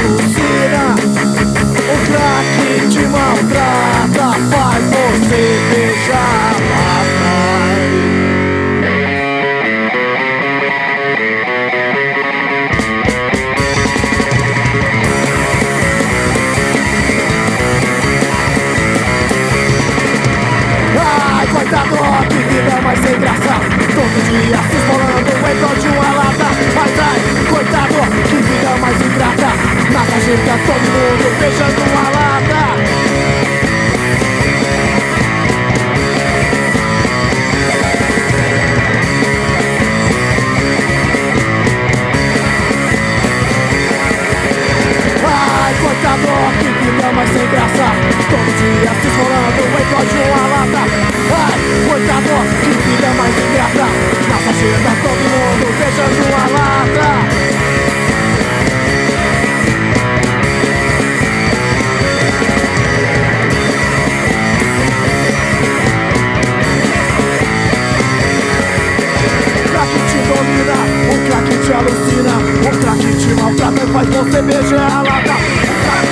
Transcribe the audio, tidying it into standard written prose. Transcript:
alucina. O crack te maltrata, faz você beijar lá atrás. Ai, coitado, que vida mais sem graça. Todo dia se esfolando em prol de uma lata. Ai, coitado, que vida mais ingrata. Na sarjeta todo mundo beijando uma lata. Ai, coitado, que vida mais sem graça. Todo dia se esfolando em prol de uma lata. Ai, coitado, que vida mais ingrata. Na sarjeta todo mundo beijando uma lata. O crack te domina, o crack te alucina. O crack te maltrata e faz você beijar a lata.